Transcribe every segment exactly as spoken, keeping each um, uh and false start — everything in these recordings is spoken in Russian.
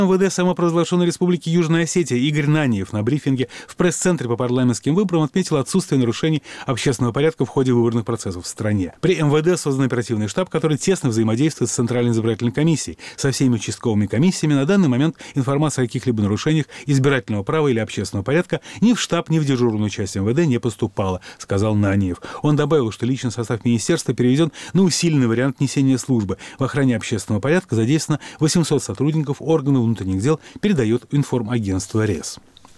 эм вэ дэ самопровозглашенной республики Южная Осетия Игорь Наниев на брифинге в пресс-центре по парламентским выборам отметил отсутствие нарушений общественного порядка в ходе выборных процессов в стране. При эм вэ дэ создан оперативный штаб, который тесно взаимодействует с Центральной избирательной комиссией, со всеми участковыми комиссиями. На данный момент информация о каких-либо нарушениях избирательного права или общественного порядка ни в штаб, ни в дежурную часть эм вэ дэ не поступала, сказал Наниев. Он добавил, что личный состав министерства переведен на усиленный вариант несения службы. В охране общественного порядка задействовано восемьсот сотрудников органов внутренних дел, передает информагентство РЕС.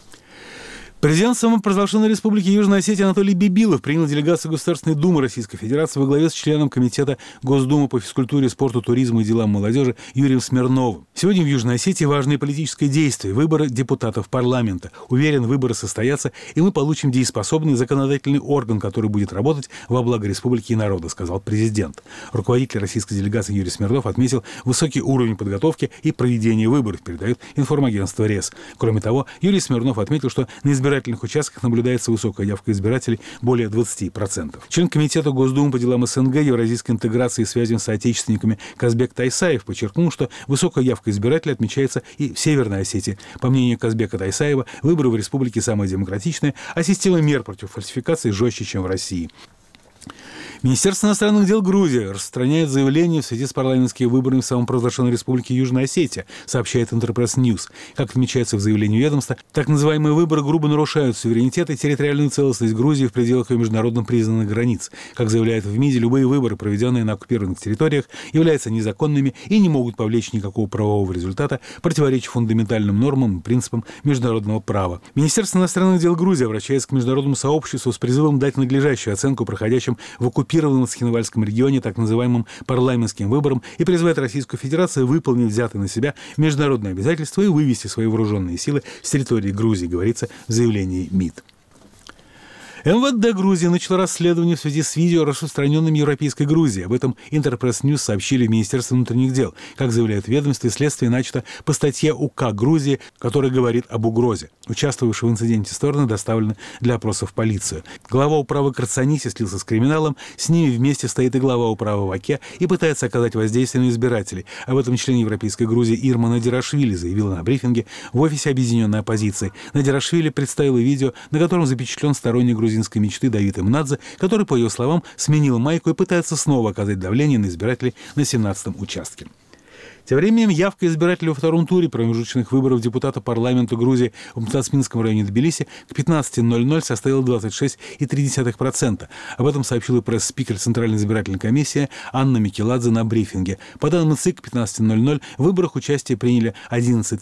Президент самопровозглашенной республики Южная Осетия Анатолий Бибилов принял делегацию Государственной Думы Российской Федерации во главе с членом Комитета Госдумы по физкультуре, спорту, туризму и делам молодежи Юрием Смирновым. Сегодня в Южной Осетии важное политическое действие – выборы депутатов парламента. Уверен, выборы состоятся, и мы получим дееспособный законодательный орган, который будет работать во благо республики и народа, сказал президент. Руководитель российской делегации Юрий Смирнов отметил высокий уровень подготовки и проведения выборов, передает информагентство РЕС. Кроме того, Юрий Смирнов отметил, что на избирательных избирательных участках наблюдается высокая явка избирателей более двадцати процентов. Член Комитета Госдумы по делам СНГ, евразийской интеграции и связям с соотечественниками Казбек Тайсаев подчеркнул, что высокая явка избирателей отмечается и в Северной Осетии. По мнению Казбека Тайсаева, выборы в республике самые демократичные, а система мер против фальсификации жестче, чем в России. Министерство иностранных дел Грузии распространяет заявление в связи с парламентскими выборами в самопровозглашенной республике Южная Осетия, сообщает Интерпресс Ньюс. Как отмечается в заявлении ведомства, так называемые выборы грубо нарушают суверенитет и территориальную целостность Грузии в пределах ее международно признанных границ. Как заявляют в МИДе, любые выборы, проведенные на оккупированных территориях, являются незаконными и не могут повлечь никакого правового результата, противоречия фундаментальным нормам и принципам международного права. Министерство иностранных дел Грузии обращается к международному сообществу с призывом дать надлежащую оценку проходящим в оккупированном в Цхинвальском регионе так называемым парламентским выборам и призывает Российскую Федерацию выполнить взятые на себя международные обязательства и вывести свои вооруженные силы с территории Грузии, говорится в заявлении МИД. эм вэ дэ Грузии начало расследование в связи с видео, распространенным Европейской Грузией. Об этом Интерпресс Ньюс сообщили в Министерстве внутренних дел. Как заявляет ведомство, следствие начато по статье УК Грузии, которая говорит об угрозе. Участвовавшие в инциденте стороны доставлены для опроса в полицию. Глава управы Карцаниси слился с криминалом, с ними вместе стоит и глава управы Ваке и пытается оказать воздействие на избирателей. Об этом член Европейской Грузии Ирма Надирашвили заявила на брифинге в офисе Объединенной оппозиции. Надирашвили представила видео, на котором запечатлен сторонник грузинской мечты Давид Имнадзе, который, по ее словам, сменил майку и пытается снова оказать давление на избирателей на семнадцатом участке. Тем временем явка избирателей во втором туре промежуточных выборов депутата парламента Грузии в Мтацминском районе Тбилиси к пятнадцати ноль-ноль составила двадцать шесть и три десятых процента. Об этом сообщила пресс-спикер Центральной избирательной комиссии Анна Микеладзе на брифинге. По данным ЦИК, к пятнадцати ноль-ноль в выборах участие приняли одиннадцать